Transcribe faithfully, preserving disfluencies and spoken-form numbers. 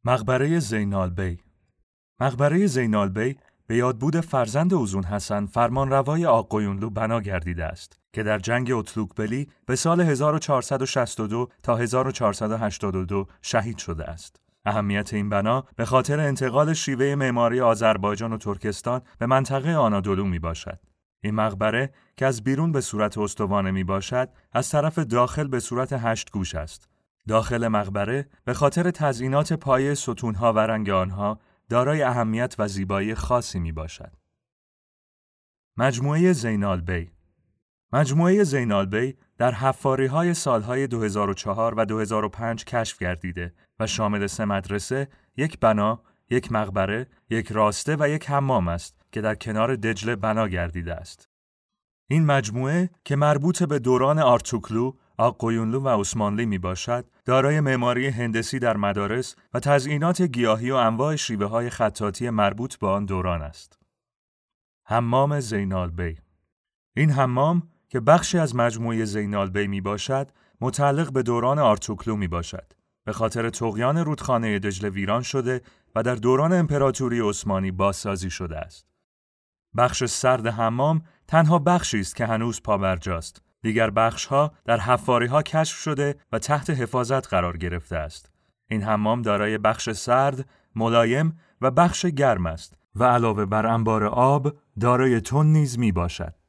مقبره زینالبی. مقبره زینالبی به یادبود فرزند اوزون حسن فرمانروای آق‌قیونلو بنا گردیده است که در جنگ اطلوکبلی به سال هزار و چهارصد و شصت و دو تا هزار و چهارصد و هشتاد و دو شهید شده است. اهمیت این بنا به خاطر انتقال شیوه معماری آذربایجان و ترکستان به منطقه آنادولو می باشد. این مقبره که از بیرون به صورت استوانه می باشد، از طرف داخل به صورت هشت گوش است. داخل مقبره به خاطر تزئینات پایه ستونها و رنگ آنها دارای اهمیت و زیبایی خاصی می باشد. مجموعه زینالبی. مجموعه زینالبی در حفاری‌های سالهای دو هزار و چهار و دو هزار و پنج کشف گردیده و شامل سه مدرسه، یک بنا، یک مقبره، یک راسته و یک حمام است که در کنار دجله بنا گردیده است. این مجموعه که مربوط به دوران آرتوکلو، آق‌قیونلو و عثمانلی می باشد، دارای معماری هندسی در مدارس و تزئینات گیاهی و انواع شیوه‌های خطاطی مربوط به آن دوران است. حمام زینالبی. این حمام که بخشی از مجموعه زینالبی می باشد، متعلق به دوران آرتوکلو می باشد. به خاطر طغیان رودخانه دجله ویران شده و در دوران امپراتوری عثمانی بازسازی شده است. بخش سرد حمام تنها بخشی است که هنوز پابرجاست. دیگر بخش‌ها در حفاری‌ها کشف شده و تحت حفاظت قرار گرفته است. این حمام دارای بخش سرد، ملایم و بخش گرم است و علاوه بر انبار آب دارای تن نیز می باشد.